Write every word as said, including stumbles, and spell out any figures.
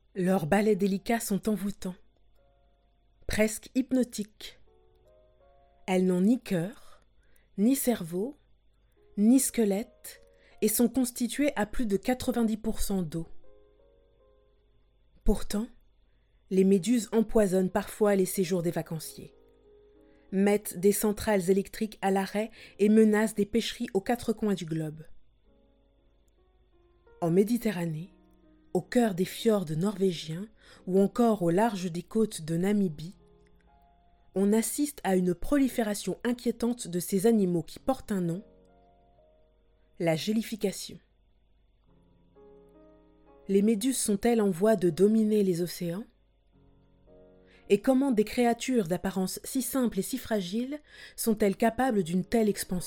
Leurs ballets délicats sont envoûtants, presque hypnotiques. Elles n'ont ni cœur, ni cerveau, ni squelette et sont constituées à plus de quatre-vingt-dix pour cent d'eau. Pourtant, les méduses empoisonnent parfois les séjours des vacanciers, mettent des centrales électriques à l'arrêt et menacent des pêcheries aux quatre coins du globe. En Méditerranée, au cœur des fjords norvégiens ou encore au large des côtes de Namibie, on assiste à une prolifération inquiétante de ces animaux qui portent un nom, la gélification. Les méduses sont-elles en voie de dominer les océans ? Et comment des créatures d'apparence si simple et si fragile sont-elles capables d'une telle expansion ?